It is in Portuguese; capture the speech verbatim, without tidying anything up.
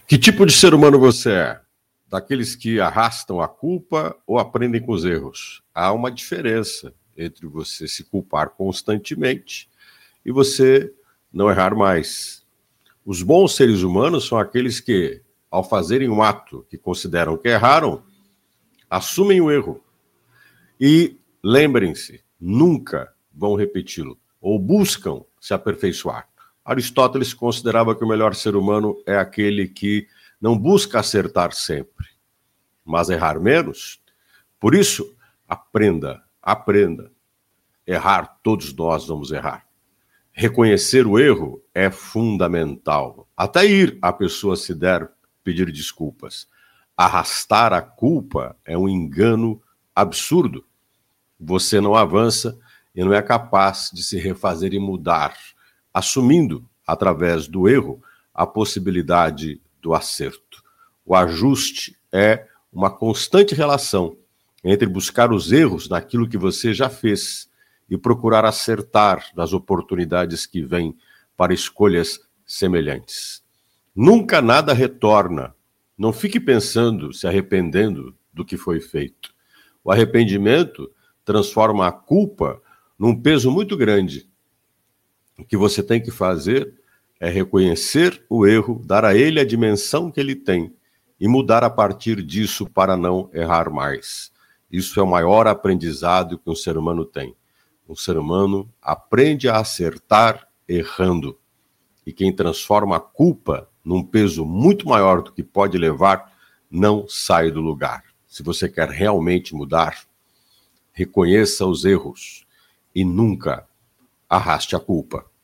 Que tipo de ser humano você é? Daqueles que arrastam a culpa ou aprendem com os erros? Há uma diferença entre você se culpar constantemente e você não errar mais. Os bons seres humanos são aqueles que, ao fazerem um ato que consideram que erraram, assumem o erro. E lembrem-se, nunca vão repeti-lo ou buscam se aperfeiçoar. Aristóteles considerava que o melhor ser humano é aquele que não busca acertar sempre, mas errar menos. Por isso, aprenda, aprenda. Errar, todos nós vamos errar. Reconhecer o erro é fundamental. Até ir a pessoa se der pedir desculpas. Arrastar a culpa é um engano absurdo. Você não avança e não é capaz de se refazer e mudar, assumindo, através do erro, a possibilidade do acerto. O ajuste é uma constante relação entre buscar os erros naquilo que você já fez e procurar acertar nas oportunidades que vêm para escolhas semelhantes. Nunca nada retorna. Não fique pensando, se arrependendo do que foi feito. O arrependimento transforma a culpa num peso muito grande. O que você tem que fazer é reconhecer o erro, dar a ele a dimensão que ele tem e mudar a partir disso para não errar mais. Isso é o maior aprendizado que um ser humano tem. Um ser humano aprende a acertar errando. E quem transforma a culpa num peso muito maior do que pode levar, não sai do lugar. Se você quer realmente mudar, reconheça os erros e nunca arraste a culpa.